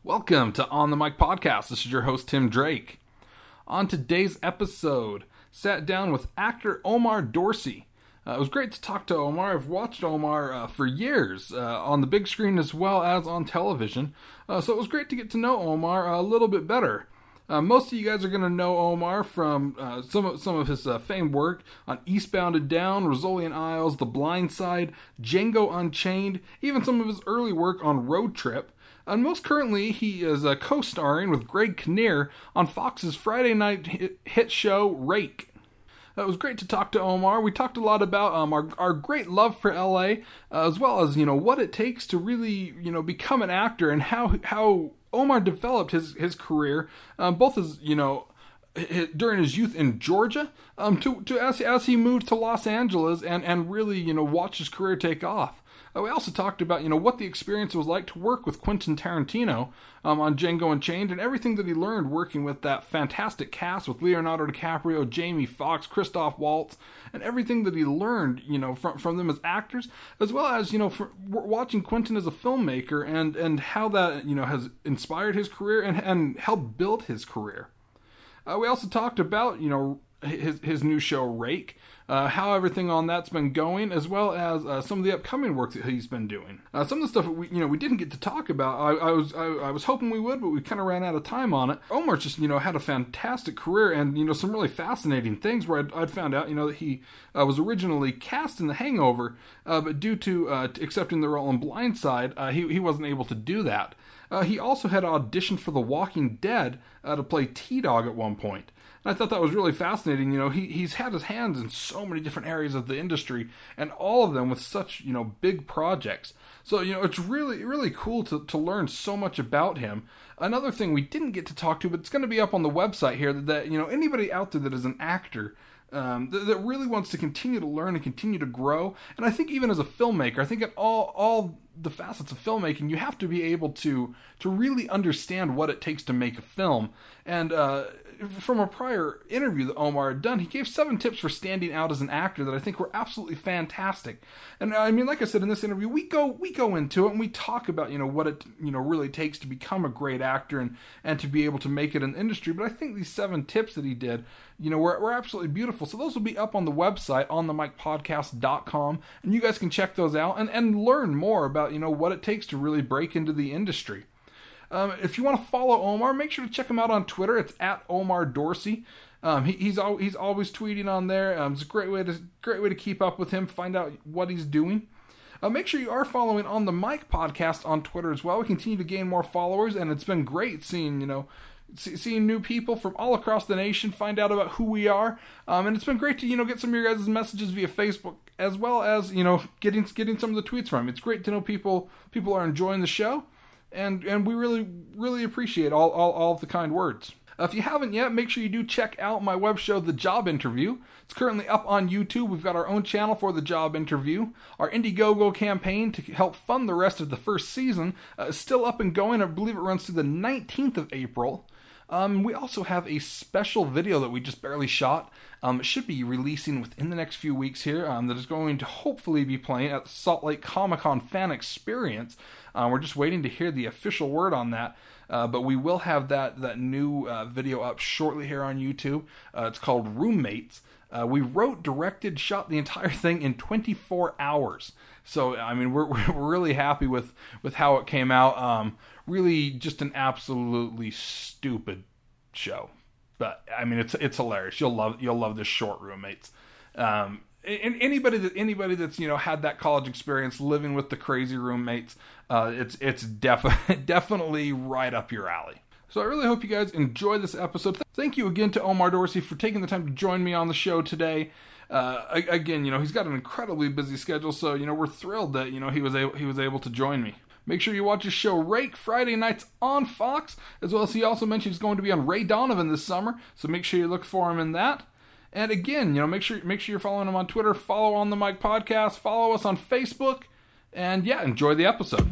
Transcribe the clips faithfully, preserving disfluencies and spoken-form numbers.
Welcome to On the Mic Podcast. This is your host, Tim Drake. On today's episode, sat down with actor Omar Dorsey. Uh, it was great to talk to Omar. I've watched Omar uh, for years, uh, on the big screen as well as on television. Uh, so it was great to get to know Omar a little bit better. Uh, most of you guys are going to know Omar from uh, some of, some of his uh, famed work on Eastbound and Down, Rizzoli and Isles, The Blind Side, Django Unchained, even some of his early work on Road Trip. And most currently, he is uh, co-starring with Greg Kinnear on Fox's Friday night hit, hit show, Rake. It was great to talk to Omar. We talked a lot about um, our, our great love for L A, uh, as well as, you know, what it takes to really, you know, become an actor and how how Omar developed his, his career, um, both as, you know, his, during his youth in Georgia, um, to, to as, as he moved to Los Angeles and, and really, you know, watch his career take off. Uh, we also talked about, you know, what the experience was like to work with Quentin Tarantino um, on Django Unchained and everything that he learned working with that fantastic cast with Leonardo DiCaprio, Jamie Foxx, Christoph Waltz, and everything that he learned, you know, from, from them as actors, as well as, you know, for, watching Quentin as a filmmaker and, and how that, you know, has inspired his career and, and helped build his career. Uh, we also talked about, you know, his his new show, Rake, uh, how everything on that's been going, as well as uh, some of the upcoming work that he's been doing. Uh, some of the stuff that we, you know, we didn't get to talk about. I, I was I, I was hoping we would, but we kind of ran out of time on it. Omar just, you know, had a fantastic career and, you know, some really fascinating things where I'd, I'd found out, you know, that he uh, was originally cast in The Hangover, uh, but due to uh, accepting the role in Blind Side, uh, he, he wasn't able to do that. Uh, he also had auditioned for The Walking Dead uh, to play T-Dog at one point. And I thought that was really fascinating. You know, he he's had his hands in so many different areas of the industry, and all of them with such, you know, big projects. So, you know, it's really, really cool to, to learn so much about him. Another thing we didn't get to talk to, but it's going to be up on the website here, that, that you know, anybody out there that is an actor Um, that, that really wants to continue to learn and continue to grow. And I think even as a filmmaker, I think at all all the facets of filmmaking, you have to be able to to really understand what it takes to make a film. And uh, from a prior interview that Omar had done, he gave seven tips for standing out as an actor that I think were absolutely fantastic. And I mean, like I said in this interview, we go we go into it and we talk about, you know, what it, you know, really takes to become a great actor and, and to be able to make it in the industry. But I think these seven tips that he did, you know, were, were absolutely beautiful. So those will be up on the website, on the mic podcast dot com, and you guys can check those out and, and learn more about, you know, what it takes to really break into the industry. Um, if you want to follow Omar, make sure to check him out on Twitter. It's at Omar Dorsey. Um, he, he's al- he's always tweeting on there. Um, it's a great way to great way to keep up with him, find out what he's doing. Uh, make sure you are following On the Mic Podcast on Twitter as well. We continue to gain more followers, and it's been great seeing, you know, see, seeing new people from all across the nation find out about who we are. Um, and it's been great to, you know, get some of your guys' messages via Facebook, as well as, you know, getting getting some of the tweets from him. It's great to know people people are enjoying the show. And and we really, really appreciate all, all, all of the kind words. Uh, if you haven't yet, make sure you do check out my web show, The Job Interview. It's currently up on YouTube. We've got our own channel for The Job Interview. Our Indiegogo campaign to help fund the rest of the first season uh, is still up and going. I believe it runs through the nineteenth of April. Um, we also have a special video that we just barely shot. Um, it should be releasing within the next few weeks here. Um, that is going to hopefully be playing at the Salt Lake Comic Con Fan Experience. Uh, we're just waiting to hear the official word on that. Uh, but we will have that that new uh, video up shortly here on YouTube. Uh, it's called Roommates. Uh, we wrote, directed, shot the entire thing in twenty-four hours. So, I mean, we're we're really happy with, with how it came out. Um, really just an absolutely stupid show. But, I mean, it's it's hilarious. You'll love you'll love this short, Roommates. Um, and anybody that anybody that's, you know, had that college experience living with the crazy roommates, uh, it's it's def- definitely right up your alley. So I really hope you guys enjoy this episode. Thank you again to Omar Dorsey for taking the time to join me on the show today. Uh, again, you know, he's got an incredibly busy schedule, so, you know, we're thrilled that, you know, he was able he was able to join me. Make sure you watch his show Rake Friday nights on Fox, as well as he also mentioned he's going to be on Ray Donovan this summer, so make sure you look for him in that. And again, you know, make sure make sure you're following him on Twitter, follow On the Mic Podcast, follow us on Facebook, and yeah, enjoy the episode.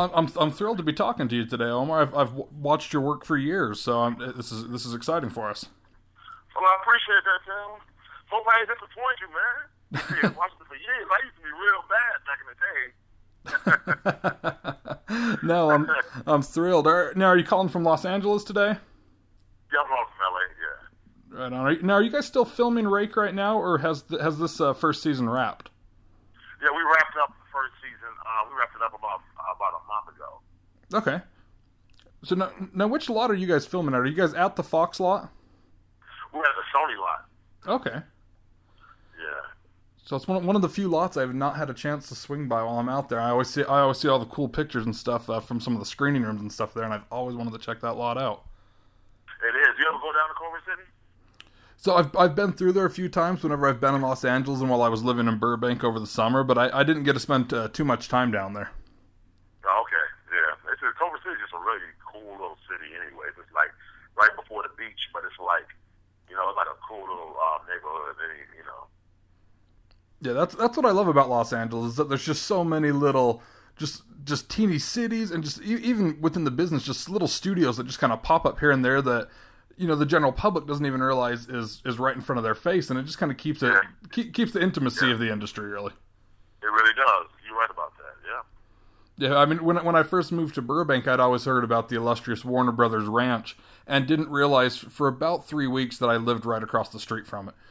Well, I'm I'm thrilled to be talking to you today, Omar. I've I've watched your work for years, so I'm, this is this is exciting for us. Well, I appreciate that, Tim. Hope I ain't disappoint you, man. I've watched it for years. I used to be real bad back in the day. No, I'm I'm thrilled. Are, now, are you calling from Los Angeles today? Yeah, I'm from L A. Yeah. Right on. Are you, now, are you guys still filming Rake right now, or has the, has this uh, first season wrapped? Yeah, we wrapped up the first season. Uh, we wrapped it up about about a month ago. Okay. So now, now, which lot are you guys filming at? Are you guys at the Fox lot? We're at the Sony lot. Okay. Yeah. So it's one of, one of the few lots I've not had a chance to swing by while I'm out there. I always see I always see all the cool pictures and stuff uh, from some of the screening rooms and stuff there, and I've always wanted to check that lot out. It is. You ever go down to Culver City? So I've I've been through there a few times whenever I've been in Los Angeles and while I was living in Burbank over the summer, but I, I didn't get to spend uh, too much time down there. Oh, okay. Yeah. It's, Culver City is just a really cool little city anyway. It's like right before the beach, but it's like, you know, it's like a cool little uh, neighborhood, you know. Yeah, that's that's what I love about Los Angeles, is that there's just so many little, just just teeny cities, and just even within the business, just little studios that just kind of pop up here and there that, you know, the general public doesn't even realize is, is right in front of their face, and it just kind of keeps it yeah. keep, keeps the intimacy yeah. of the industry, really. It really does. You're right about that, yeah. Yeah, I mean, when when I first moved to Burbank, I'd always heard about the illustrious Warner Brothers Ranch, and didn't realize for about three weeks that I lived right across the street from it.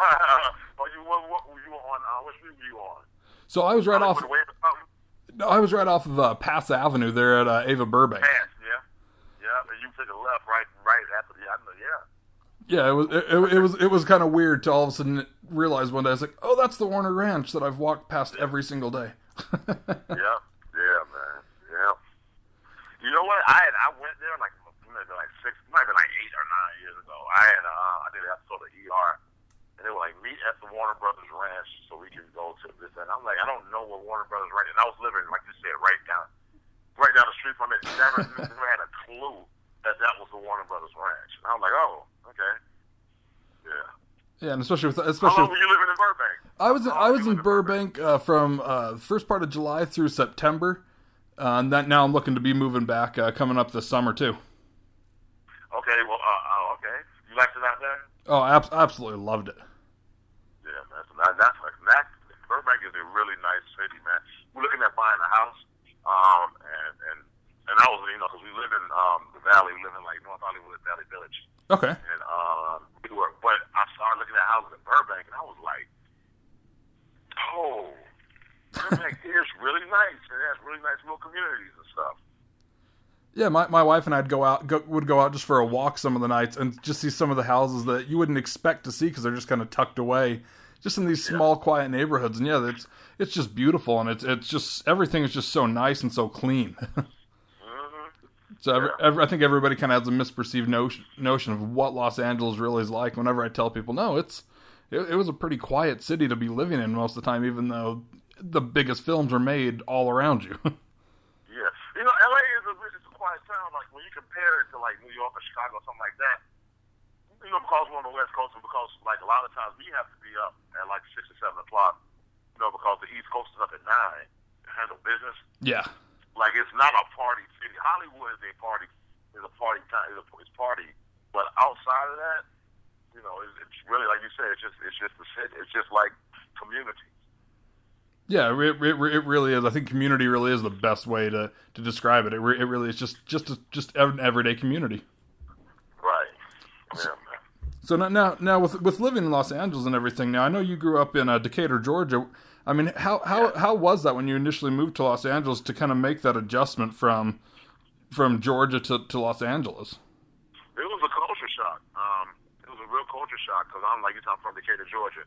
Oh, you what, what were you on? Uh, what street were you on? So I was right uh, off. No, I was right off of uh, Pass Avenue there at uh, Ava Burbank. Pass, yeah, yeah. And you took a left right, right after the avenue, yeah. Yeah, it was it, it, it was it was kind of weird to all of a sudden realize one day I was like, oh, that's the Warner Ranch that I've walked past yeah. every single day. yeah, yeah, man, yeah. You know what? I had, I went there like maybe like six, maybe like eight or nine years ago. I had uh, I did an episode of E R. And they were like, meet at the Warner Brothers Ranch so we can go to this. And I'm like, I don't know what Warner Brothers Ranch is. And I was living, like you said, right down right down the street from it. Never, never had a clue that that was the Warner Brothers Ranch. And I was like, oh, okay. Yeah. Yeah, and especially with... especially How long were you living in Burbank? I was, I was in Burbank, Burbank uh, from uh, first part of July through September. Uh, and that now I'm looking to be moving back uh, coming up this summer, too. Okay, well, uh, uh, okay. You liked it out there? Oh, I ab- absolutely loved it. Yeah, man. So that, that's like that. Burbank is a really nice city, man. We're looking at buying a house, um, and and and I was, you know, because we live in um the Valley, we live in like North Hollywood, Valley Village. Okay. And um, we were, but I started looking at houses in Burbank, and I was like, oh, Burbank is really nice. It has really nice little communities and stuff. Yeah, my, my wife and I'd go out go, would go out just for a walk some of the nights and just see some of the houses that you wouldn't expect to see because they're just kind of tucked away, just in these small, yeah. quiet neighborhoods. And yeah, it's it's just beautiful, and it's it's just everything is just so nice and so clean. mm-hmm. So every, yeah. every, I think everybody kind of has a misperceived notion notion of what Los Angeles really is like. Whenever I tell people, no, it's it, it was a pretty quiet city to be living in most of the time, even though the biggest films are made all around you. Yeah, you know, L A is a it's a quiet town. Like when you compare it to like New York or Chicago or something like that, you know, because we're on the West Coast, and because like a lot of times we have to be up at like six or seven o'clock, you know, because the East Coast is up at nine to handle business. Yeah, like it's not a party city. Hollywood is a party, is a party time, is a it's party. But outside of that, you know, it's, it's really like you said, it's just it's just the city. It's just like community. Yeah, it, it, it really is. I think community really is the best way to, to describe it. It, re, it really is just just a, just an everyday community. Right. Yeah, man. So now, now, now with with living in Los Angeles and everything, now I know you grew up in uh, Decatur, Georgia. I mean, how how yeah. how was that when you initially moved to Los Angeles to kind of make that adjustment from from Georgia to, to Los Angeles? It was a culture shock. Um, it was a real culture shock because I'm like you talking from Decatur, Georgia.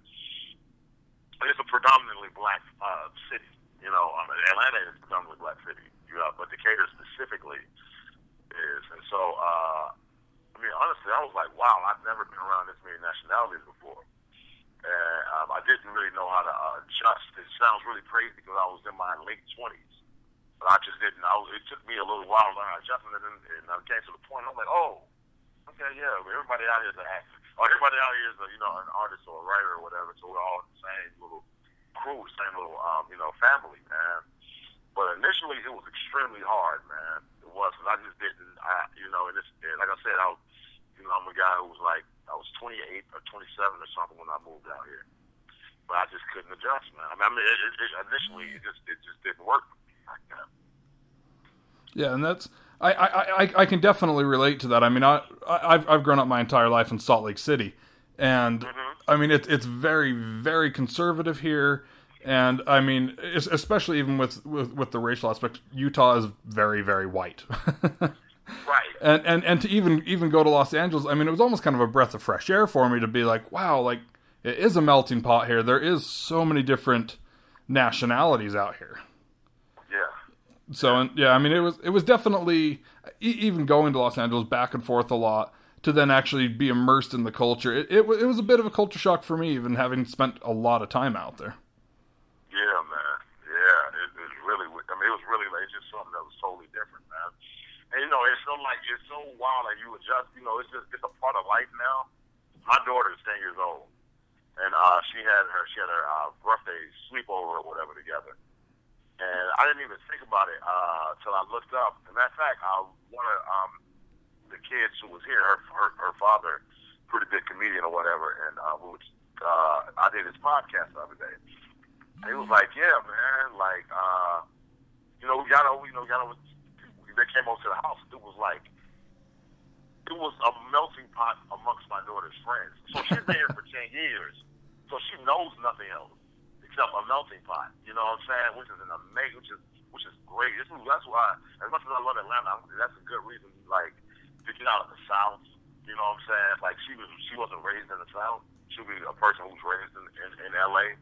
It's a predominantly black uh, city. You know, um, Atlanta is a predominantly black city. You know, but Decatur specifically is. And so, uh, I mean, honestly, I was like, wow, I've never been around this many nationalities before. And um, I didn't really know how to uh, adjust. It sounds really crazy because I was in my late twenties. But I just didn't. I was, it took me a little while to learn how to adjust. And, and I came to the point, I'm like, oh, okay, yeah, everybody out here is an actor. Or everybody out here is, a, you know, an artist or a writer or whatever. So we're all in the same little crew, same little, um, you know, family, man. But initially, it was extremely hard, man. It was, because I just didn't, I, you know, and, it's, and like I said, I was, you know, I'm a guy who was like, I was twenty-eight or twenty-seven or something when I moved out here. But I just couldn't adjust, man. I mean, I mean it, it, it, initially, it just it just didn't work for me like that. Yeah, and that's, I, I, I, I can definitely relate to that. I mean, I, I've, I've grown up my entire life in Salt Lake City. And, mm-hmm. I mean, it's it's very, very conservative here. And, I mean, especially even with, with, with the racial aspect, Utah is very, very white. Right. And, and and to even even go to Los Angeles, I mean, it was almost kind of a breath of fresh air for me to be like, wow, like, it is a melting pot here. There is so many different nationalities out here. Yeah. So, and, yeah, I mean, it was it was definitely, even going to Los Angeles back and forth a lot, to then actually be immersed in the culture. It, it, it was a bit of a culture shock for me, even having spent a lot of time out there. Yeah, man. Yeah, it, it really, I mean, it was really, like, it's just something that was totally different, man. And, you know, it's so, like, it's so wild that you adjust, you know, it's just, it's a part of life now. My daughter is ten years old, and uh, she had her, she had her uh, birthday sleepover or whatever together. And I didn't even think about it uh, until I looked up. As a matter of fact, uh, one of um, the kids who was here, her, her, her father, pretty big comedian or whatever, and uh, we was, uh, I did his podcast the other day. And he was like, yeah, man, like, uh, you know, we got over, you know, we got over, they came over to the house. It was like, it was a melting pot amongst my daughter's friends. So she's been here for ten years. So she knows nothing else except a melting pot. You know what I'm saying? Which is an amazing, which is, which is great. This is, that's why, as much as I love Atlanta, that's a good reason, like, to get out of the South. You know what I'm saying? Like, she was, she wasn't raised in the South. She'll be a person who's raised in, in, in L A.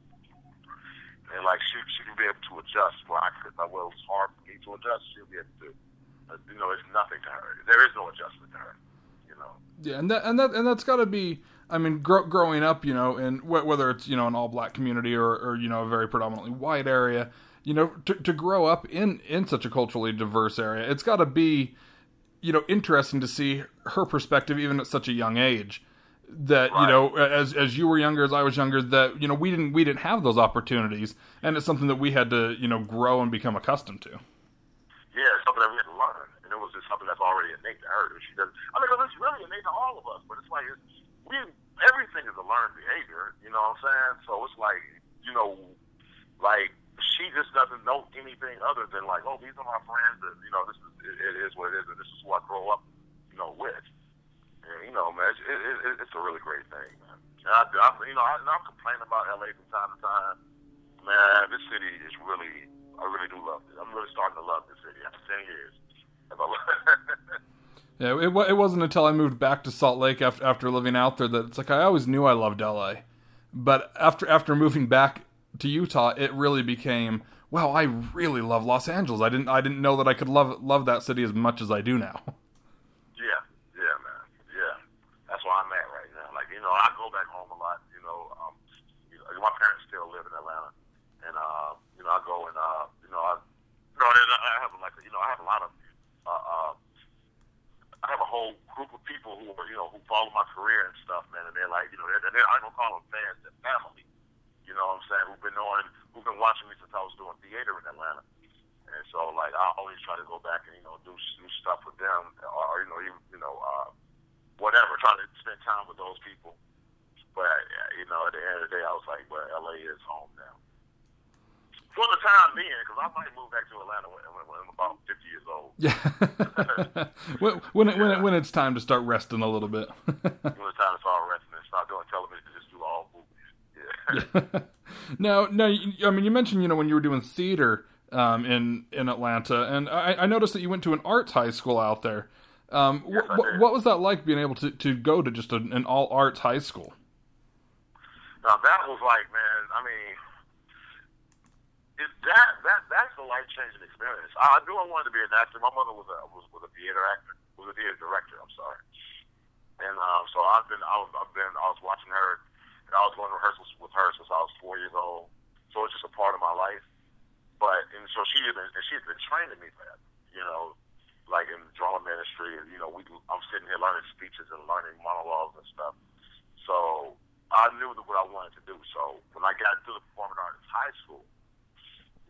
And, like, she she can be able to adjust. Well, I could, well, it was hard for me to adjust. She'll be able to, uh, you know, it's nothing to her. There is no adjustment to her, you know. Yeah, and that and that and that's got to be. I mean, gro- growing up, you know, in wh- whether it's, you know, an all black community or, or you know, a very predominantly white area, you know, to to grow up in in such a culturally diverse area, it's got to be, you know, interesting to see her perspective even at such a young age. That, you know, as as you were younger, as I was younger, that, you know, we didn't we didn't have those opportunities, and it's something that we had to, you know, grow and become accustomed to. Yeah, it's something that we had to learn, and it was just something that's already innate to her. She doesn't. I mean, it's really innate to all of us, but it's like it's, we everything is a learned behavior. You know what I'm saying? So it's like, you know, like she just doesn't know anything other than like, oh, these are my friends, and you know, this is it, it is what it is, and this is who I grow up, you know, with. And, you know, man, it's, it, it, it's a really great thing, man. And I, I, you know, I, and I'm complaining about L A from time to time. Man, this city is really, I really do love it. I'm really starting to love this city after ten years. Yeah, it, it wasn't until I moved back to Salt Lake after after living out there that it's like I always knew I loved L A. But after after moving back to Utah, it really became, wow, I really love Los Angeles. I didn't I didn't know that I could love love that city as much as I do now. I'm at right now. Like, you know, I go back home a lot. You know, um, you know, my parents still live in Atlanta, and uh, you know, I go and uh, you know, I, you know, I have like, you know, I have a lot of, uh, uh, I have a whole group of people who are, you know, who follow my career and stuff, man, and they're like, you know, they're, they're, I don't call them fans, they're family. You know what I'm saying? Who've been knowing, who've been watching me since I was doing theater in Atlanta, and so like I always try to go back and, you know, do do stuff with them, or you know, even, you know. Uh, Whatever, trying to spend time with those people. But, you know, at the end of the day, I was like, well, L A is home now. For the time being, because I might move back to Atlanta when, when I'm about fifty years old. Yeah. when, when, it, when, it, when it's time to start resting a little bit. When it's time to start resting and start doing television, just do all movies. Yeah. Now, now, I mean, you mentioned, you know, when you were doing theater um, in, in Atlanta, and I, I noticed that you went to an arts high school out there. Um, yes, wh- what was that like, being able to, to go to just a, an all arts high school? Now that was like, man, I mean, it, that that that's a life changing experience. I, I knew I wanted to be an actor. My mother was a was, was a theater actor, was a theater director. I'm sorry, and um, so I've been I was I've been I was watching her, and I was going to rehearsals with her since I was four years old. So it's just a part of my life. But and so she had been and she had been training me for that, you know. Like in drama ministry, and you know, we I'm sitting here learning speeches and learning monologues and stuff. So I knew what I wanted to do. So when I got into the performing arts high school,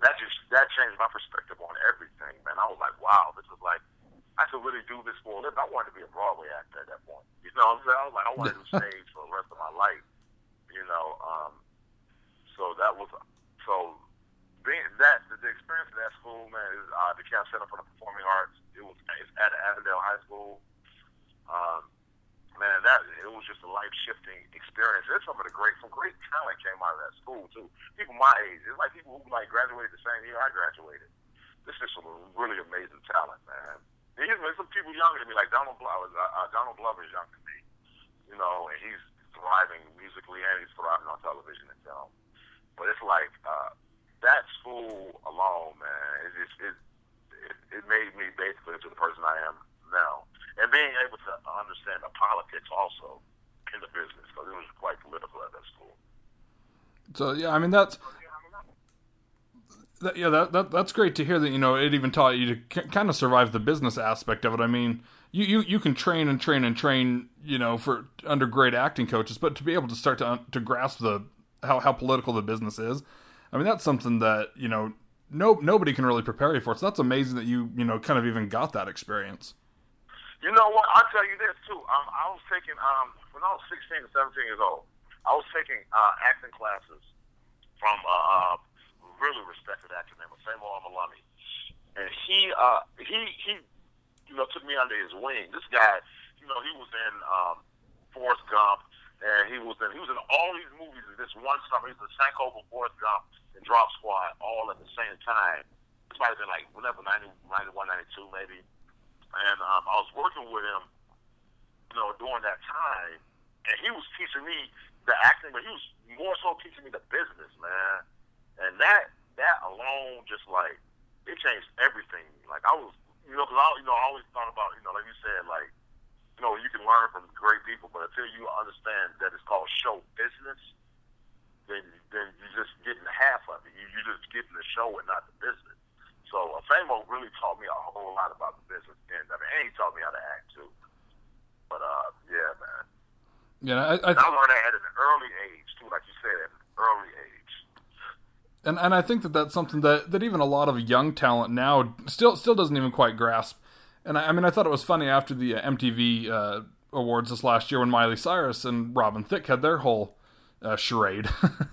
that just that changed my perspective on everything, man. I was like, wow, this is like I could really do this for a living. I wanted to be a Broadway actor at that point. You know what I'm saying? I was like, I wanted to do stage for the rest of my life. You know, um, so that was so being that the, the experience of that school, man, is uh, the Camp Center for the Performing Arts. It was it's at Avondale High School. Um, man, that it was just a life shifting experience. There's some of the great, some great talent came out of that school too. People my age, it's like people who like graduated the same year I graduated. This is some really amazing talent, man. And even some people younger than me, like Donald Glover. Uh, Donald Glover is younger than me, you know, and he's thriving musically and he's thriving on television and film. But it's like uh, that school alone, man, it just it, it it made me basically into the person I am now. And being able to understand the politics also in the business, because it was quite political at that school. So yeah, I mean that's that, yeah that, that that's great to hear that, you know, it even taught you to k- kind of survive the business aspect of it. I mean, you, you, you can train and train and train, you know, for under great acting coaches, but to be able to start to to grasp the how how political the business is, I mean that's something that, you know, no nobody can really prepare you for. So that's amazing that you you know kind of even got that experience. You know what? I'll tell you this, too. Um, I was taking, um, when I was sixteen or seventeen years old, I was taking uh, acting classes from uh, a really respected actor named Famo Amalami. And he, uh, he, he, you know, took me under his wing. This guy, you know, he was in um, Forrest Gump, and he was in, he was in all these movies in this one summer. He was in Sankofa, Forrest Gump, and Drop Squad all at the same time. This might have been like, whenever, ninety, ninety-one, ninety-two maybe. And um, I was working with him, you know, during that time, and he was teaching me the acting, but he was more so teaching me the business, man. And that that alone, just like it changed everything. Like I was, you know, because I, you know, I always thought about, you know, like you said, like, you know, you can learn from great people, but until you understand that it's called show business, then then you just getting half of it. You you just getting the show and not the business. So uh, Famo really taught me a whole lot about the business end of it, and he taught me how to act too. But uh, yeah, man. Yeah, I, I, th- I learned that at an early age too, like you said, at an early age. And and I think that that's something that, that even a lot of young talent now still still doesn't even quite grasp. And I, I mean, I thought it was funny after the M T V uh, awards this last year when Miley Cyrus and Robin Thicke had their whole uh, charade.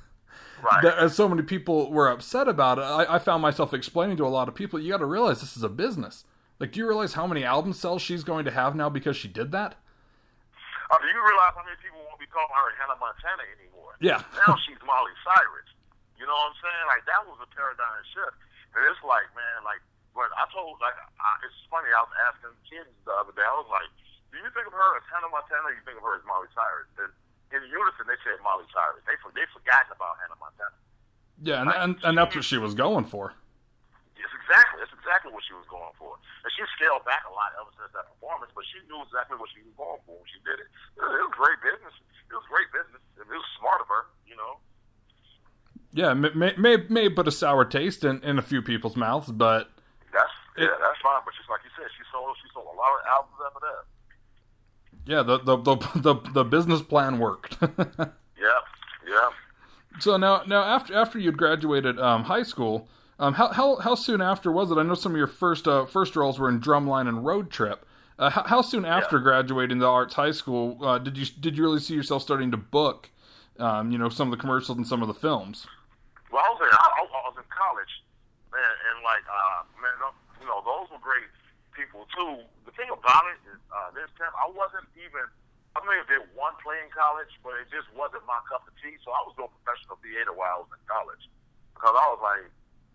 Right. That, as so many people were upset about it, I, I found myself explaining to a lot of people, you got to realize this is a business. Like, do you realize how many album sales she's going to have now because she did that? Uh, do you realize how many people won't be calling her Hannah Montana anymore? Yeah. Now she's Miley Cyrus. You know what I'm saying? Like, that was a paradigm shift. And it's like, man, like, when I told, like, I, it's funny, I was asking kids the other day, I was like, do you think of her as Hannah Montana or do you think of her as Miley Cyrus? And in unison, they said Miley Cyrus. They they forgotten about Hannah Montana. Yeah, and like, and, and that's what she was going for. Yes, exactly. That's exactly what she was going for. And she scaled back a lot ever since that performance, but she knew exactly what she was going for when she did it. It was great business. It was great business. It was smart of her, you know. Yeah, may may may put a sour taste in, in a few people's mouths, but that's it, yeah, that's fine. But just like you said, she sold she sold a lot of albums after that. Yeah, the the the the, the business plan worked. Yeah, yeah. So now now after after you'd graduated um, high school, um, how how how soon after was it? I know some of your first uh, first roles were in Drumline and Road Trip. Uh, how, how soon after yeah. graduating the arts high school uh, did you did you really see yourself starting to book, um, you know, some of the commercials and some of the films? Well, I was in, I, I was in college, man, and like, uh, man, you know, those were great people too. The thing about it is, uh, this time I wasn't even. I may have did one play in college, but it just wasn't my cup of tea. So I was doing professional theater while I was in college because I was like,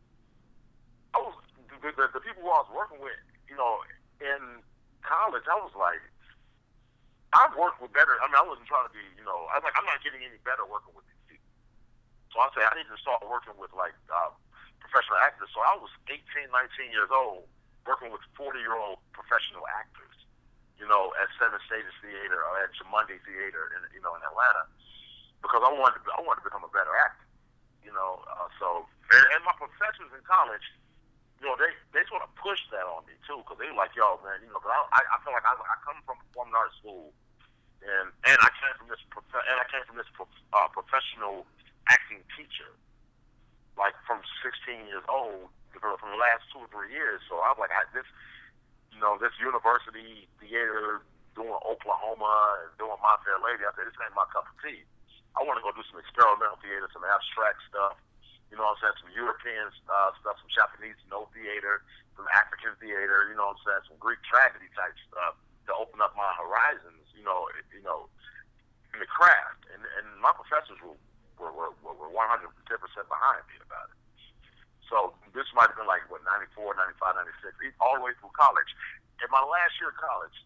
I was the, the, the people who I was working with, you know, in college. I was like, I've worked with better. I mean, I wasn't trying to be, you know, I was like, I'm not getting any better working with these people. So I said, I need to start working with, like, uh, professional actors. So I was eighteen, nineteen years old working with forty-year-old professional actors, you know, at Seven Stages Theater or at Chamundi Theater, in, you know, in Atlanta, because I wanted to, I wanted to become a better actor, you know. Uh, so, and, and my professors in college, you know, they, they sort of pushed that on me, too, because they were like, yo, man, you know, because I, I feel like I, I come from performing arts school, and, and I came from this, prof- and I came from this prof- uh, professional acting teacher. like from sixteen years old for, for the last two or three years. So I was like, I, this, you know, this university theater doing Oklahoma and doing My Fair Lady. I said, this ain't my cup of tea. I want to go do some experimental theater, some abstract stuff. You know what I'm saying? Some European uh, stuff, some Japanese no theater, some African theater. You know what I'm saying? Some Greek tragedy type stuff to open up my horizons. You know, you know, in the craft. And, and my professors were were, were, were one hundred ten percent behind me about it. So this might have been like, what, ninety-four, ninety-five, ninety-six, all the way through college. In my last year of college,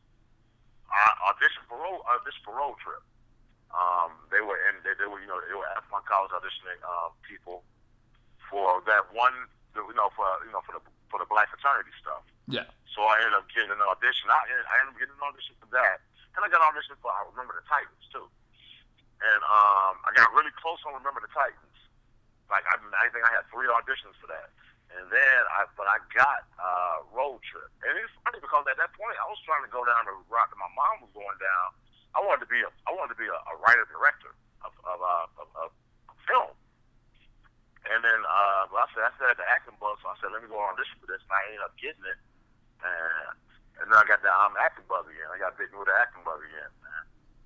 I auditioned for road, auditioned for road trip. Um, they were in, they, they were, you know, they were at my college auditioning um, people for that one, you know, for you know, for the for the black fraternity stuff. Yeah. So I ended up getting an audition. I, I ended up getting an audition for that, and I got an audition for I Remember the Titans too. And um, I got really close on Remember the Titans. Like I, I think I had three auditions for that, and then I, but I got uh, road trip. And it's funny because at that point I was trying to go down the route that my mom was going down. I wanted to be a, I wanted to be a, a writer director of of, uh, of of film. And then uh, well, I said I said at the acting bug, so I said let me go on audition for this, and I ended up getting it. And and then I got the um, acting bug again. I got bitten with the acting bug again, man.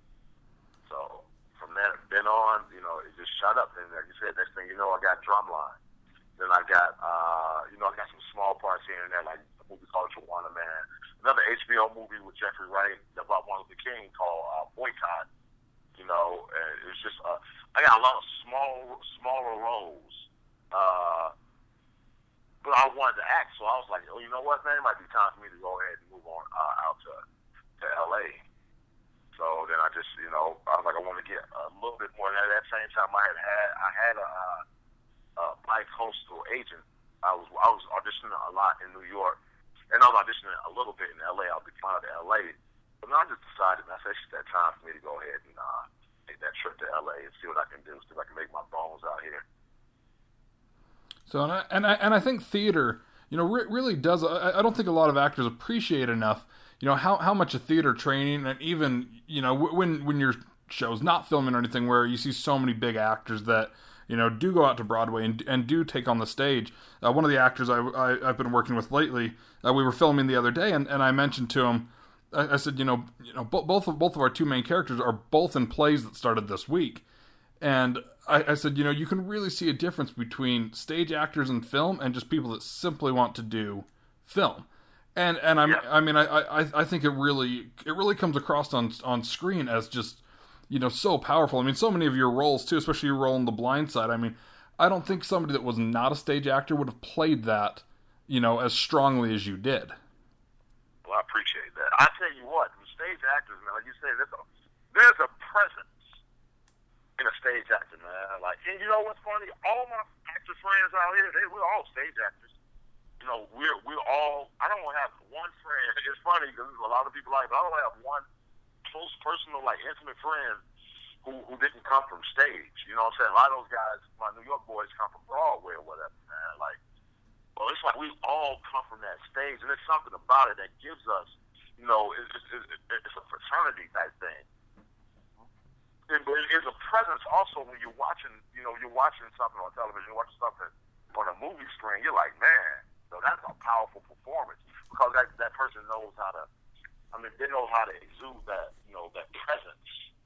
So from that then on, you know, it just shut up. And like you said, next thing you know, I got Drumline. Then I got, uh, you know, I got some small parts here and there, like a movie called Juwanna Mann. Another H B O movie with Jeffrey Wright about Martin Luther King called uh, Boycott. You know, and it's just, uh, I got a lot of small, smaller roles. Uh, but I wanted to act, so I was like, oh, you know what, man, it might be time for me to go ahead and move on uh, out to, to L A. So then I just, you know, I was like, I want to get a little bit more. And at that same time, I had had, I had a, a bi-coastal agent. I was, I was auditioning a lot in New York, and I was auditioning a little bit in L A. I'll be flying to L A. But then I just decided, man, I said, it's that time for me to go ahead and uh, take that trip to L A and see what I can do, see if I can make my bones out here. So, and I, and I, and I think theater, you know, re- really does, I, I don't think a lot of actors appreciate enough, you know, how, how much of theater training, and even, you know, when, when your show's not filming or anything, where you see so many big actors that, you know, do go out to Broadway and, and do take on the stage. Uh, one of the actors I, I, I've been working with lately, uh, we were filming the other day, and, and I mentioned to him, I, I said, you know, you know, bo- both of both of our two main characters are both in plays that started this week. And I, I said, you know, you can really see a difference between stage actors in film and just people that simply want to do film. And and I'm, Yeah. I mean, I, I, I think it really it really comes across on on screen as just, you know, so powerful. I mean, so many of your roles too, especially your role in The Blind Side. I mean, I don't think somebody that was not a stage actor would have played that, you know, as strongly as you did. Well, I appreciate that. I tell you what, the stage actors, man, like you said, there's a, there's a presence in a stage actor, man. Like, and you know what's funny? All my actor friends out here, they we're all stage actors. You know, we're we're all. I don't have one friend. It's funny because a lot of people like, but I don't have one close, personal, like intimate friend who who didn't come from stage. You know what I'm saying? A lot of those guys, my New York boys, come from Broadway or whatever, man. Like, well, it's like we all come from that stage, and there's something about it that gives us, you know, it's it's, it's a fraternity type thing. And, but it is a presence also when you're watching, you know, you're watching something on television, you're watching something on a movie screen. You're like, man. So that's a powerful performance because that that person knows how to. I mean, they know how to exude that, you know, that presence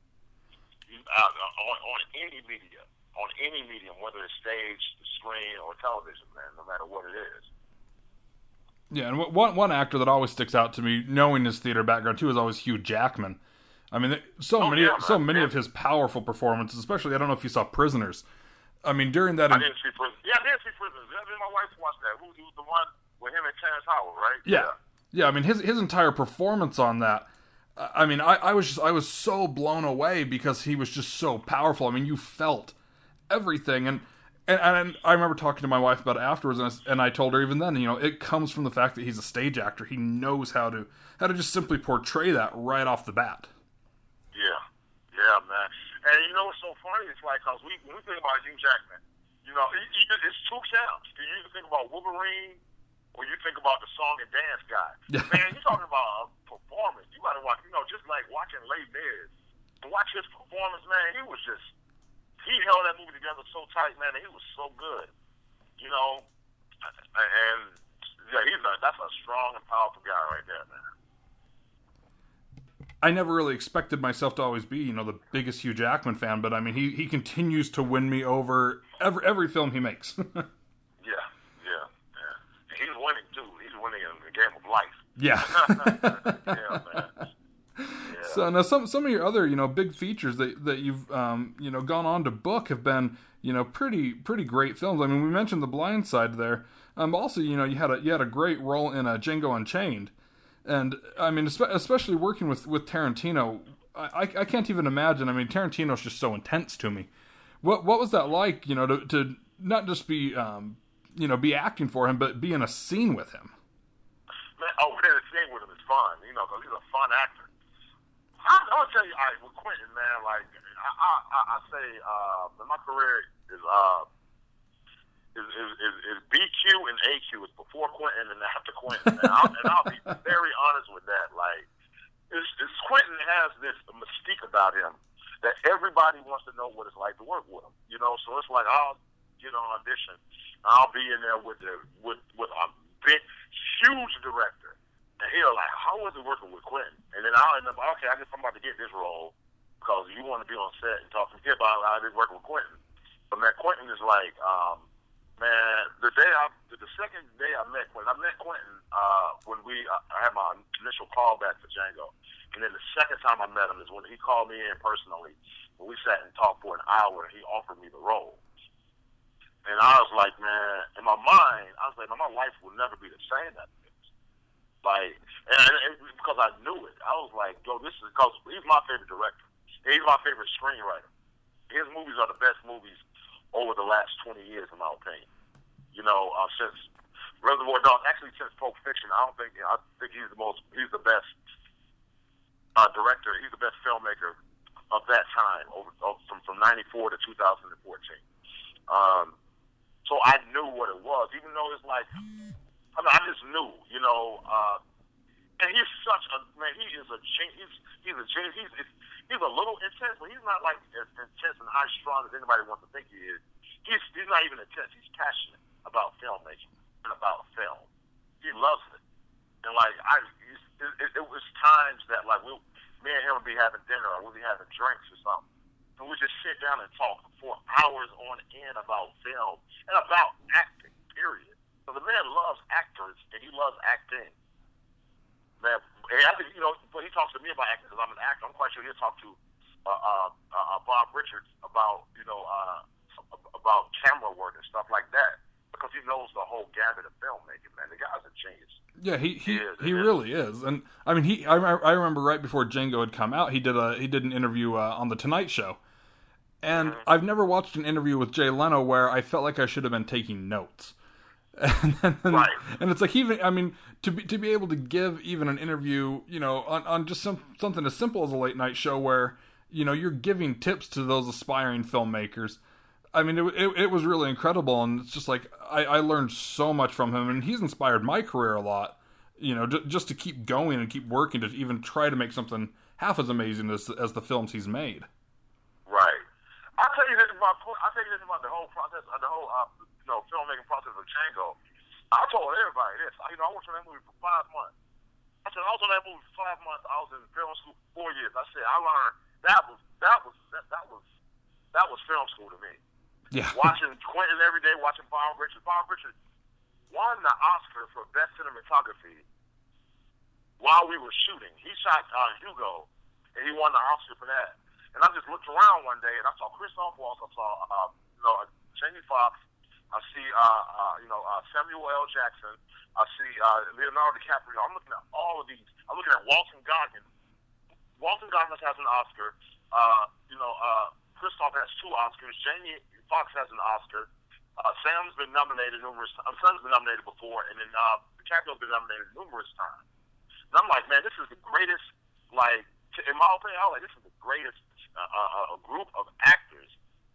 uh, on on any media, on any medium, whether it's stage, screen, or television, man. No matter what it is. Yeah, and one one actor that always sticks out to me, knowing his theater background too, is always Hugh Jackman. I mean, so oh, many yeah, so man. many yeah. of his powerful performances, especially I don't know if you saw Prisoners. I mean, during that. I didn't see Prisoners. Yeah, I did see Prisoners. I mean, my wife watched that. Who was the one with him and Terrence Howard, right? Yeah. yeah, yeah. I mean, his his entire performance on that. I mean, I, I was just I was so blown away because he was just so powerful. I mean, you felt everything, and and, and I remember talking to my wife about it afterwards, and I, and I told her even then, you know, it comes from the fact that he's a stage actor. He knows how to how to just simply portray that right off the bat. Yeah, yeah, man. And you know what's so funny? It's like, because we, when we think about Hugh Jackman, you know, it, it, it's two sounds. You either think about Wolverine or you think about the song and dance guy. Man, you're talking about a performance. You got to watch, you know, just like watching Les Mis. To watch his performance, man, he was just, he held that movie together so tight, man, and he was so good. you know, and yeah, he's a, that's a strong and powerful guy right there, man. I never really expected myself to always be, you know, the biggest Hugh Jackman fan, but I mean, he, he continues to win me over every every film he makes. yeah, yeah, yeah. He's winning too. He's winning in the game of life. Yeah. yeah, man. Yeah. So now some some of your other, you know, big features that that you've um, you know, gone on to book have been, you know, pretty pretty great films. I mean, we mentioned The Blind Side there. Um, also, you know, you had a you had a great role in uh, Django Unchained. And, I mean, especially working with, with Tarantino, I, I can't even imagine. I mean, Tarantino's just so intense to me. What what was that like, you know, to, to not just be, um, you know, be acting for him, but be in a scene with him? Man, oh, being in a scene with him is fun, you know, because he's a fun actor. I, I'm going to tell you, all right, with Quentin, man, like, I, I, I say, uh, my career is, uh, Is, is, is, is B Q and A Q is before Quentin and after Quentin. And I'll, and I'll be very honest with that. Like, it's, it's Quentin has this mystique about him that everybody wants to know what it's like to work with him. You know, so it's like I'll get on audition. I'll be in there with the with with a big, huge director, and he'll like, how was it working with Quentin? And then I'll end up, okay, I guess I'm about to get this role because you want to be on set and talk to me about how I did work with Quentin. But man, Quentin is like. Um, Man, the day I, the second day I met Quentin, I met Quentin uh, when we, uh, I had my initial call back for Django, and then the second time I met him is when he called me in personally, when we sat and talked for an hour, and he offered me the role. And I was like, man, in my mind, I was like, man, my life will never be the same after this. Like, and, and because I knew it, I was like, yo, this is because he's my favorite director. He's my favorite screenwriter. His movies are the best movies over the last twenty years, in my opinion. You know, uh, since Reservoir Dogs, actually since Pulp Fiction, I don't think, I think he's the most, he's the best uh, director, he's the best filmmaker of that time, over, over from, from ninety-four to two thousand fourteen. Um, so I knew what it was, even though it's like, I mean, I just knew, you know, uh, and he's such a, man, he is a, he's, he's a, he's, he's, he's a little intense, but he's not like as intense and high strung as anybody wants to think he is. He's he's not even intense. He's passionate about filmmaking and about film. He loves it. And like I, it, it, it was times that like we, me and him would be having dinner or we'd be having drinks or something, and we just sit down and talk for hours on end about film and about acting. Period. So the man loves actors and he loves acting. Man, and I think, you know, when he talks to me about acting, because I'm an actor, I'm quite sure he'll talk to uh, uh, uh, Bob Richards about, you know, uh, about camera work and stuff like that, because he knows the whole gamut of filmmaking, man. The guy's a genius. Yeah, he he, he, is, he really is. And I mean, he I, I remember right before Django had come out, he did a he did an interview uh, on the Tonight Show. And mm-hmm. I've never watched an interview with Jay Leno where I felt like I should have been taking notes. And, then, right. and it's like, even I mean, to be to be able to give even an interview, you know, on, on just some something as simple as a late night show where, you know, you're giving tips to those aspiring filmmakers. I mean, it, it, it was really incredible, and it's just like I, I learned so much from him, and he's inspired my career a lot. You know, j- just to keep going and keep working to even try to make something half as amazing as as the films he's made. Right. I'll tell you this about I'll tell you this about the whole process, uh, the whole uh, you know filmmaking process of Django. I told everybody this. You know, I worked on that movie for five months. I said I was on that movie for five months. I was in film school for four years. I said I learned that was that was that, that was that was film school to me. Yeah. Watching Quentin every day, watching Bob Richards. Bob Richards won the Oscar for Best Cinematography while we were shooting. He shot uh, Hugo, and he won the Oscar for that. And I just looked around one day, and I saw Christoph Waltz. I saw, uh, you know, Jamie Foxx. I see, uh, uh, you know, uh, Samuel L. Jackson. I see uh, Leonardo DiCaprio. I'm looking at all of these. I'm looking at Walton Goggins. Walton Goggins has an Oscar. Uh, you know, uh, Christoph has two Oscars. Jamie Foxx has an Oscar. Uh, Sam's been nominated numerous times. Uh, Sam's been nominated before, and then uh, DiCaprio's been nominated numerous times. And I'm like, man, this is the greatest, like, in my opinion, I was like, this is the greatest uh, uh, group of actors,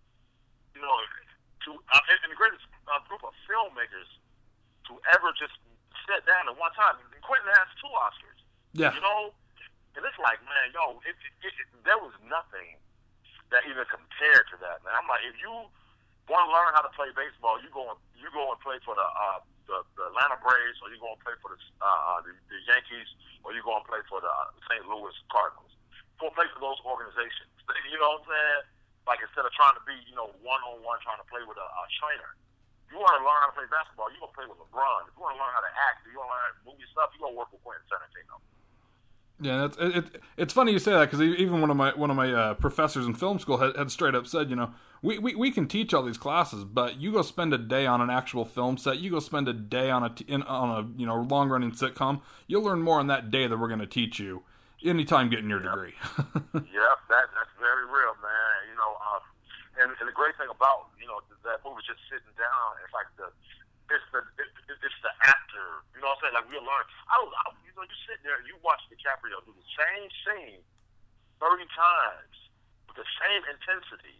you know, to uh, and the greatest uh, group of filmmakers to ever just sit down at one time. And Quentin has two Oscars. Yeah. You know? And it's like, man, yo, it, it, it, it, there was nothing that even compared to that, man. I'm like, if you want to learn how to play baseball, you go and you go and play for the uh, the, the Atlanta Braves, or you go and play for the uh, the, the Yankees, or you go and play for the Saint Louis Cardinals. Go play for those organizations. You know what I'm saying? Like, instead of trying to be, you know, one on one, trying to play with a, a trainer. You want to learn how to play basketball, you gonna play with LeBron. If you want to learn how to act, if you want to learn movie stuff, you gonna work with Quentin Tarantino. Yeah, it's it, it, it's funny you say that, because even one of my one of my uh, professors in film school had, had straight up said, you know, we, we we can teach all these classes, but you go spend a day on an actual film set, you go spend a day on a t- in, on a you know long running sitcom, you'll learn more on that day that we're going to teach you anytime getting your yep. degree. Yep, that that's very real, man. You know, uh, and, and the great thing about you know that movie, just sitting down, it's like the It's the it, it, it's the actor, you know what I'm saying? Like, we'll learn. I was, I, you know, you sit there and you watch DiCaprio do the same scene thirty times with the same intensity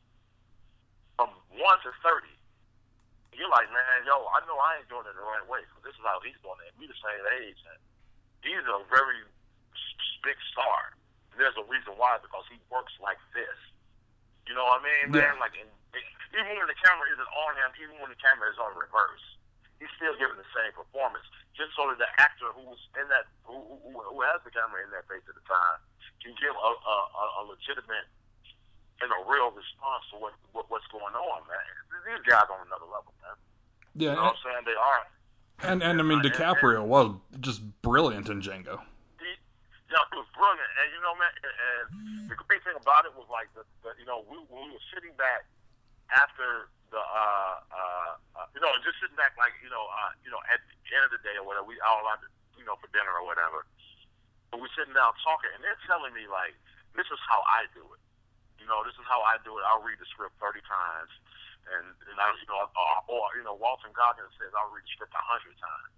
from one to thirty. You're like, man, yo, I know I ain't doing it the right way, because this is how he's doing it. We the same age, and he's a very big star. And there's a reason why, because he works like this. You know what I mean, man? Yeah. Like, and, even when the camera isn't on him, even when the camera is on reverse, he's still giving the same performance, just so that the actor who's in that, who, who, who has the camera in their face at the time, can give a, a, a legitimate and a real response to what, what what's going on, man. These guys on another level, man. Yeah, you know what I'm saying? They are. And and I mean, DiCaprio was just brilliant in Django. He, yeah, it was brilliant, and you know, man. And, and the great thing about it was like the, the you know, we, when we were sitting back after the, uh, uh, uh, you know, just sitting back, like, you know, uh, you know, at the end of the day or whatever, we all out, you know, for dinner or whatever. But we're sitting down talking, and they're telling me, like, this is how I do it. You know, this is how I do it. I'll read the script thirty times, and, and I, you know, or, or you know, Walton Goggins says I'll read the script a hundred times.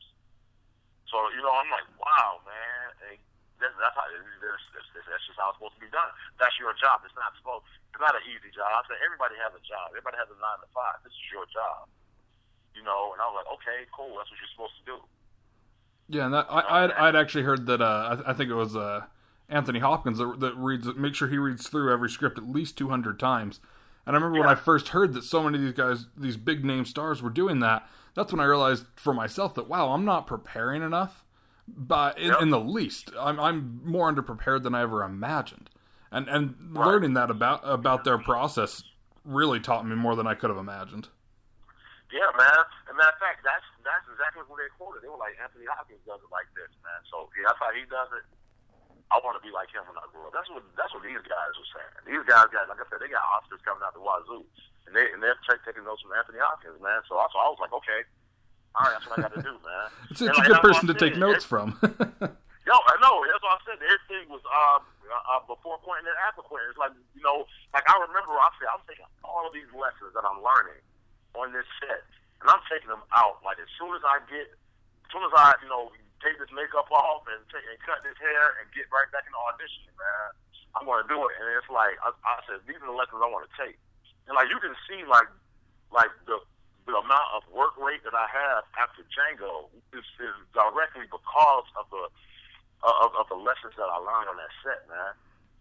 So, you know, I'm like, wow, man. And that's, that's how that's, that's, that's just how it's supposed to be done. That's your job. It's not supposed. It's not an easy job. I said everybody has a job. Everybody has a nine to five. This is your job. You know, and I was like, okay, cool. That's what you're supposed to do. Yeah, and that, I, I'd, I'd actually heard that. Uh, I, I think it was uh, Anthony Hopkins that, that reads. Make sure he reads through every script at least two hundred times. And I remember yeah. when I first heard that so many of these guys, these big name stars, were doing that. That's when I realized for myself that wow, I'm not preparing enough. But in, yep. in the least, I'm I'm more underprepared than I ever imagined. And and right. learning that about about their process really taught me more than I could have imagined. Yeah, man. As a matter of fact, that's that's exactly what they quoted. They were like, Anthony Hopkins does it like this, man. So yeah, that's how he does it. I want to be like him when I grow up. That's what that's what these guys were saying. These guys got, like I said, they got Oscars coming out the wazoo, and they and they're taking notes from Anthony Hopkins, man. So I, so I was like, okay, all right, that's what I got to do, man. It's, it's like, a good person to take notes from. Yo, I know. That's what I said. Everything was um, uh, before Quentin and after Quentin. It's like, you know, like I remember I said, I'm taking all of these lessons that I'm learning on this set, and I'm taking them out. Like, as soon as I get, as soon as I, you know, take this makeup off and take and cut this hair and get right back in the audition, man, I'm going to do it. And it's like, I, I said, these are the lessons I want to take. And, like, you can see, like, like the, the amount of work rate that I have after Django is, is directly because of the, Of, of the lessons that I learned on that set, man.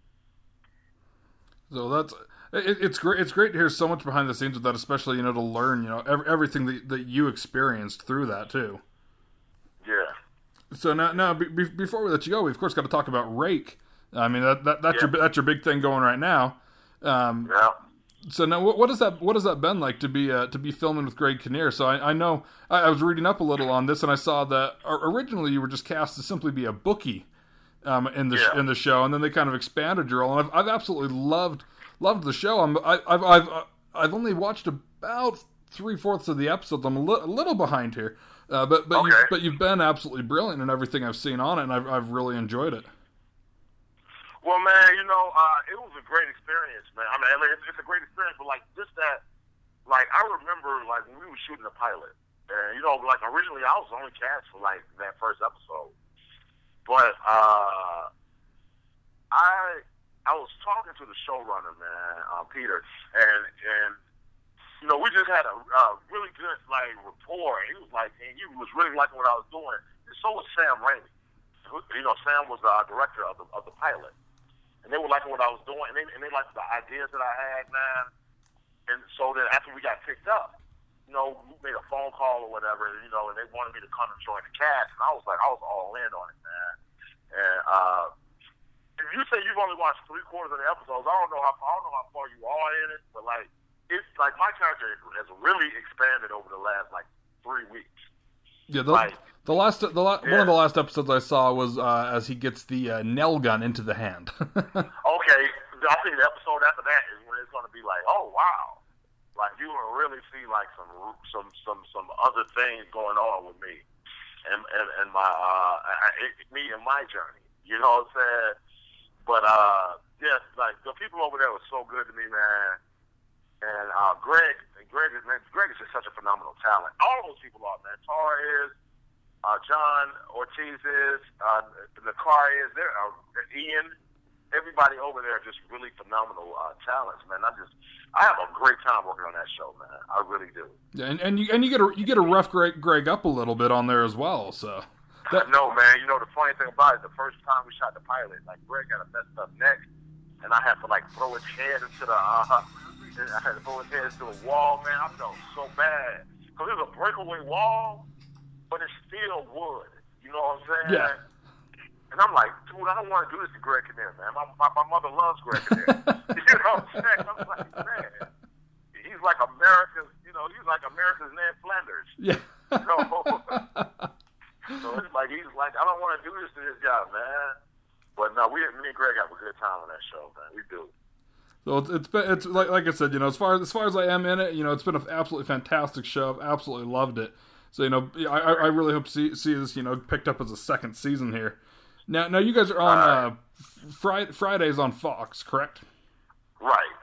So that's it, it's great. It's great to hear so much behind the scenes with that, especially you know to learn you know every, everything that that you experienced through that too. Yeah. So now, now be, before we let you go, we of course got to talk about Rake. I mean that, that that's yeah. your that's your big thing going right now. Um, yeah. So now, what, what has that what has that been like to be uh, to be filming with Greg Kinnear? So I, I know I, I was reading up a little on this, and I saw that originally you were just cast to simply be a bookie um, in the yeah. in the show, and then they kind of expanded your role. And I've, I've absolutely loved loved the show. I'm I, I've I've I've only watched about three fourths of the episodes. I'm a, li- a little behind here, uh, but but okay. you but you've been absolutely brilliant in everything I've seen on it, and I've I've really enjoyed it. Well, man, you know, uh, it was a great experience, man. I mean, it's, it's a great experience, but, like, just that, like, I remember, like, when we were shooting the pilot, and, you know, like, originally I was only cast for, like, that first episode. But, uh, I I was talking to the showrunner, man, uh, Peter, and, and, you know, we just had a uh, really good, like, rapport. He was like, and he was really liking what I was doing. And so was Sam Raimi. You know, Sam was the uh, director of the, of the pilot. And they were liking what I was doing, and they, and they liked the ideas that I had, man. and so then after we got picked up, you know, we made a phone call or whatever, you know, and they wanted me to come and join the cast, and I was like, I was all in on it, man. And uh, if you say you've only watched three quarters of the episodes, I don't know how I don't know how far you are in it, but like it's like my character has really expanded over the last like three weeks. Yeah, the, like, the last the la- yeah. one of the last episodes I saw was uh, as he gets the uh, nail gun into the hand. Okay, I think the episode after that is when it's going to be like, oh wow, like you will really see like some some some some other things going on with me and and, and my uh it, me and my journey. You know what I'm saying? But uh, yes, like the people over there were so good to me, man. And uh, Greg, Greg is man, Greg is just such a phenomenal talent. All those people are, man. Tar is, uh, John Ortiz is, uh, Nakar is, there, uh, Ian. Everybody over there are just really phenomenal uh, talents, man. I just, I have a great time working on that show, man. I really do. Yeah, and, and you and you get a you get a rough Greg, Greg up a little bit on there as well. So. That, no, man. You know the funny thing about it, the first time we shot the pilot, like Greg had a messed up neck, and I had to like throw his head into the. Uh, I had to throw his head into the wall, man. I felt so bad. Because it was a breakaway wall, but it's still wood. You know what I'm saying? Yeah. And I'm like, dude, I don't want to do this to Greg Kinnear, man. My, my, my mother loves Greg Kinnear. You know what I'm saying? I'm like, man, he's like America's, you know, he's like America's Ned Flanders. Yeah. You know? So it's like, he's like, I don't want to do this to this guy, man. But no, we, me and Greg have a good time on that show, man. We do. So it's, it's been it's like like I said, you know, as far as as far as I am in it, you know, it's been an absolutely fantastic show. I've absolutely loved it. So you know, I I really hope to see see this you know picked up as a second season here. Now now you guys are on uh, uh Friday Fridays on Fox, correct? Right.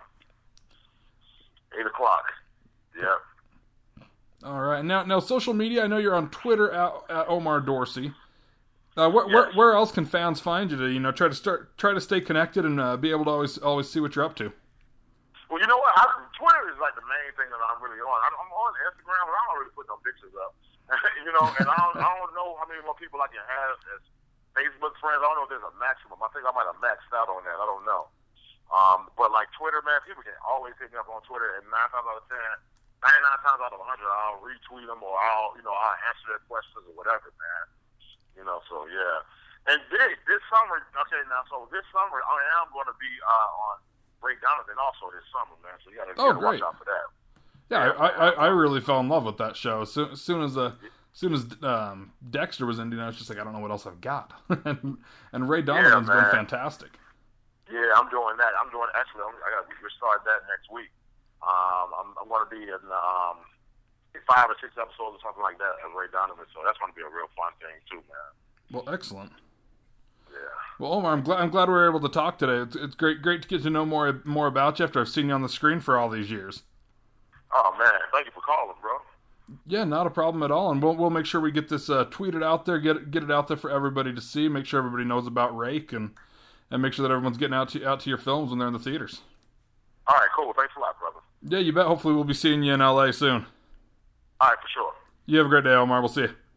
Eight o'clock. Yep. All right. Now now social media. I know you're on Twitter at, at Omar Dorsey. Uh, where, Yes. where where else can fans find you to you know try to start try to stay connected and uh, be able to always always see what you're up to? Well, you know what? I, Twitter is like the main thing that I'm really on. I'm, I'm on Instagram, but I don't really put no pictures up. You know, and I don't, I don't know how many more people I can have as Facebook friends. I don't know if there's a maximum. I think I might have maxed out on that. I don't know. Um, but like Twitter, man, people can always hit me up on Twitter, and nine times out of ten, ninety-nine times out of a hundred, I'll retweet them or I'll, you know, I'll answer their questions or whatever, man. You know, so yeah. And this, this summer, okay, now, so this summer, I am going to be uh, on Ray Donovan also this summer, man. So you got to Oh, watch great. out for that. Yeah, Yeah, I, I, I really fell in love with that show. As soon, as soon as uh, as soon as um, Dexter was in, you know, it's just like I don't know what else I've got. and, and Ray Donovan's Yeah, been man. fantastic. Yeah, I'm doing that. I'm doing actually. I'm, I got we start that next week. Um, I'm, I'm going to be in um, five or six episodes or something like that of Ray Donovan. So that's going to be a real fun thing too, man. Well, excellent. Yeah. Well, Omar, I'm glad I'm glad we were able to talk today. It's, it's great great to get to know more more about you after I've seen you on the screen for all these years. Oh man, thank you for calling, bro. Yeah, not a problem at all. And we'll we'll make sure we get this uh, tweeted out there, get it, get it out there for everybody to see. Make sure everybody knows about Rake, and and make sure that everyone's getting out to out to your films when they're in the theaters. All right, cool. Thanks a lot, brother. Yeah, you bet. Hopefully, we'll be seeing you in L A soon. All right, for sure. You have a great day, Omar. We'll see you.